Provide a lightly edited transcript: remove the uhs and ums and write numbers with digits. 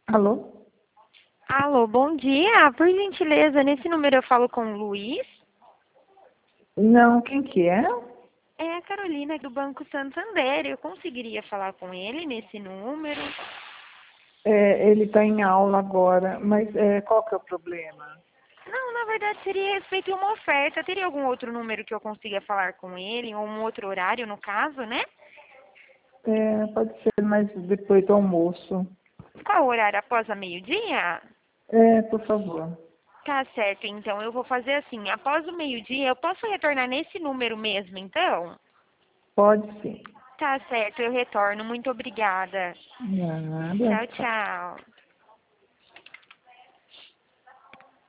Alô? Alô, bom dia. Por gentileza, nesse número eu falo com o Luiz. Não, quem que é? É a Carolina do Banco Santander. Eu conseguiria falar com ele nesse número? Ele está em aula agora, mas qual que é o problema? Não, na verdade seria a respeito de uma oferta. Teria algum outro número que eu consiga falar com ele, ou um outro horário no caso, né? Pode ser mais depois do almoço. Qual o horário? Após a meio-dia? Por favor. Tá certo, então eu vou fazer assim. Após o meio-dia, eu posso retornar nesse número mesmo, então? Pode sim. Tá certo, eu retorno. Muito obrigada. Nada. Tchau, tchau.